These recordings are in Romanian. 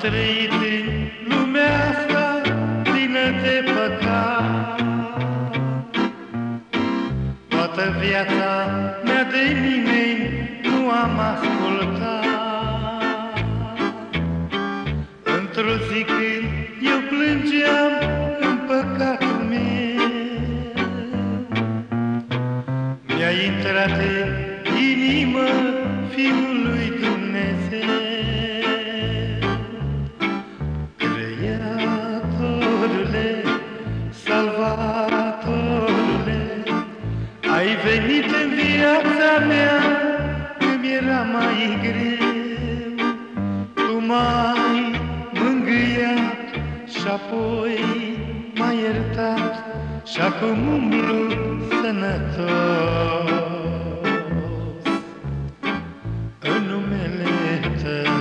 trăit în lumea asta plină de păcat. Toată viața mea de nimeni nu am ascultat. Într-o zi când eu plângeam în păcatul meu, mi-a intrat în inimă Fiul lui Dumnezeu. Creatorule, Salvatorule, ai venit în viața mea când mi-era mai greu. Tu m-ai mângâiat și apoi m-ai iertat și acum umblu sănătos în numele Tău.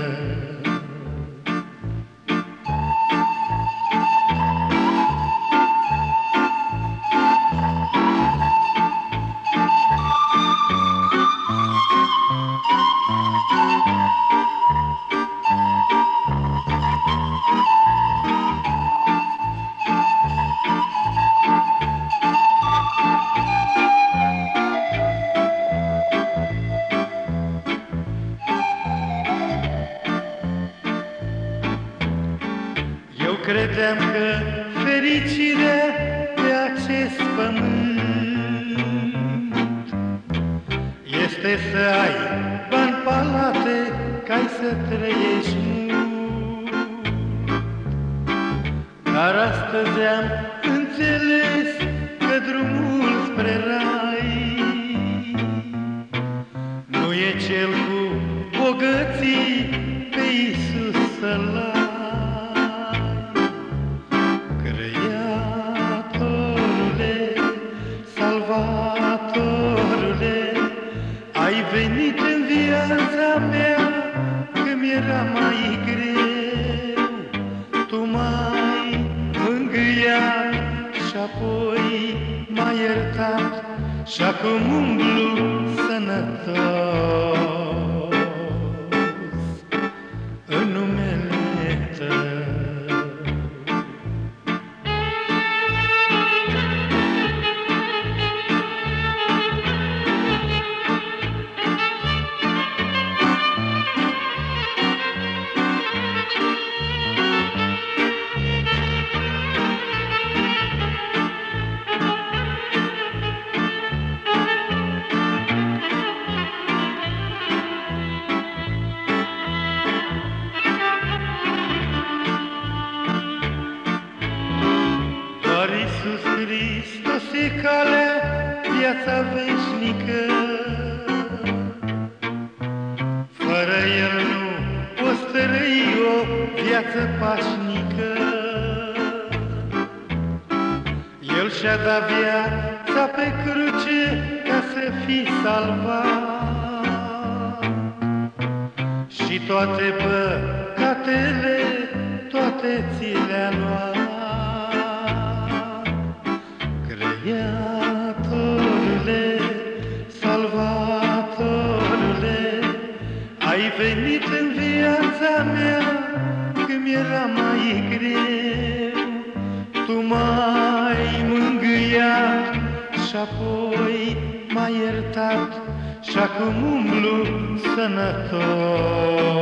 Credeam că fericirea pe acest pământ este să ai bani, palate, ca-i să trăiești mult. Dar astăzi am înțeles că drumul spre rai nu e cel cu bogății pe Iisus să-L ai. Salvatorule, ai venit în viața mea când mi-era mai greu. Tu m-ai mângâiat și apoi m-ai iertat și acum umblu sănătos în numele Tău. Iisus Hristos e calea, viața veșnică. Fără El nu poți trăi o viață pașnică. El și-a dat viața pe cruce ca să fii salvat. Și toate păcatele, toate ți le-a luat. Creatorule, Salvatorule, ai venit în viața mea când mi-era mai greu. Tu m-ai mângâiat și apoi m-ai iertat și acum umblu sănătos.